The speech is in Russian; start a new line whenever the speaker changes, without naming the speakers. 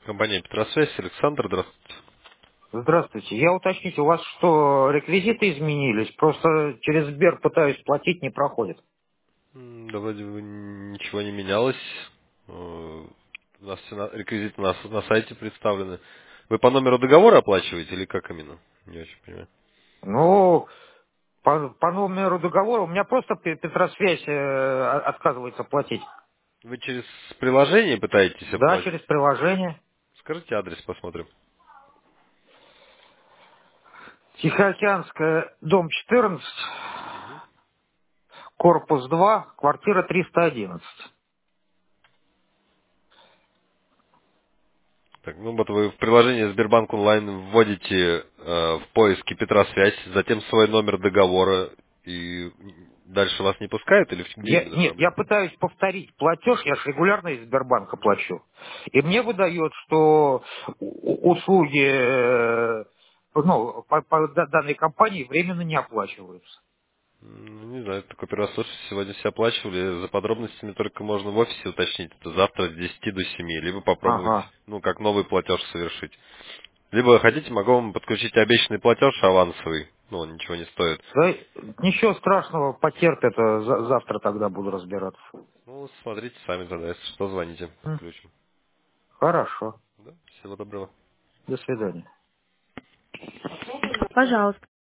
Компания Петросвязь, Александр, здравствуйте.
Здравствуйте. Я уточнить, у вас что, реквизиты изменились? Просто через Сбер пытаюсь платить, не проходит.
Да вроде бы ничего не менялось. У нас все реквизиты на сайте представлены. Вы по номеру договора оплачиваете или как именно? Не очень понимаю.
Ну, по номеру договора у меня просто Петросвязь отказывается платить.
Вы через приложение пытаетесь
Да,
оплатить?
через приложение.
Скажите адрес, посмотрим.
Тихоокеанская, дом 14,
Мгм.
корпус 2, квартира 311.
Так, ну вот вы в приложении Сбербанк онлайн вводите в поиске Петросвязь, затем свой номер договора и дальше вас не пускают или где именно
Нет, я
проблема?
пытаюсь повторить платеж, я же регулярно из Сбербанка плачу. И мне выдает, что услуги по данной компании временно не оплачиваются.
Не знаю, такой первый раз слышу, сегодня все оплачивали. За подробностями только можно в офисе уточнить. Это завтра с 10 до 7, либо попробовать,
Ага.
ну, как новый платеж совершить. Либо хотите, могу вам подключить обещанный платеж авансовый. Ну, он ничего не стоит.
Да, ничего страшного, потерпит, завтра тогда буду разбираться.
Ну, смотрите сами тогда, если что, звоните,
М,
подключим.
Хорошо.
Да, всего доброго.
До свидания.
Пожалуйста.